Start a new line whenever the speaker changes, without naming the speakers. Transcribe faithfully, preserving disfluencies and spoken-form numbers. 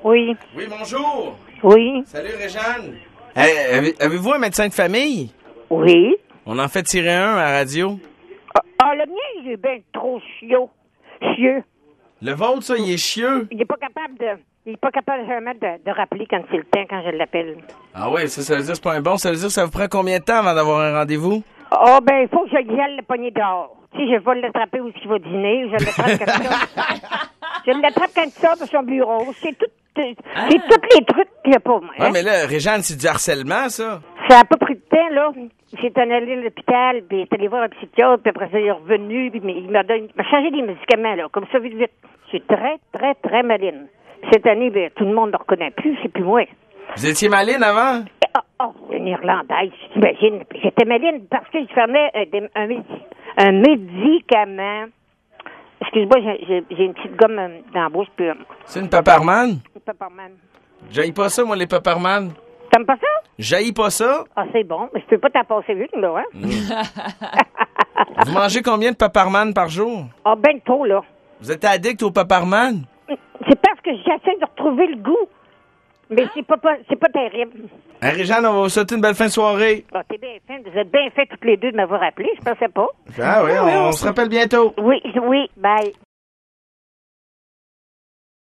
Oui.
Oui, bonjour.
Oui.
Salut, Réjeanne. Hey, avez- avez-vous un médecin de famille?
Oui.
On en fait tirer un à la radio.
Ah, ah, le mien, il est bien trop chiot. Chieux.
Le vôtre, ça, il est chieux.
Il est pas capable de... Il est pas capable vraiment de, de rappeler quand c'est le temps, quand je l'appelle.
Ah ouais, ça, ça veut dire que c'est pas un bon. Ça veut dire que ça vous prend combien de temps avant d'avoir un rendez-vous?
Oh, ben, il faut que je y aille le pogner dehors. Tu sais, je vais l'attraper où il va dîner. Je l'attrape comme ça. Je l'attrape quand il sort de son bureau. C'est tout... C'est
Ah.
tous les trucs qu'il n'y a pas, moi.
Ouais,
Hein?
mais là, Réjeanne, c'est du harcèlement, ça.
Ça a pas pris de temps, là. J'étais allé à l'hôpital, puis j'étais allé voir un psychiatre, puis après ça, il est revenu, puis il m'a donné, il m'a changé des médicaments, là, comme ça, vite, vite. Je suis très, très, très maline. Cette année, ben, tout le monde ne me reconnaît plus, c'est plus moi.
Vous étiez maline avant?
Oh, oh, une Irlandaise, t'imagines. J'étais maline parce que je prenais un, des- un, médi- un médicament. Excuse-moi, j'ai, j'ai, j'ai une petite gomme euh, dans la bouche, puis euh,
C'est une paparman?
une pepperman.
J'haïs pas ça, moi, les paparman.
T'aimes pas ça?
J'haïs pas ça.
Ah, c'est bon, mais je peux pas t'en passer vite, là, hein?
Vous mangez combien de paparman par jour?
Ah, ben trop, là.
Vous êtes addict au paparman?
C'est parce que j'essaie de retrouver le goût. Mais c'est pas, pas c'est pas terrible.
Hein, Réjeanne, on va vous souhaiter une belle fin de soirée.
Ah, t'es bien fin. Vous êtes bien fait toutes les deux de m'avoir appelé. Je pensais pas.
Ah oui, on, on se rappelle bientôt.
Oui, oui, bye.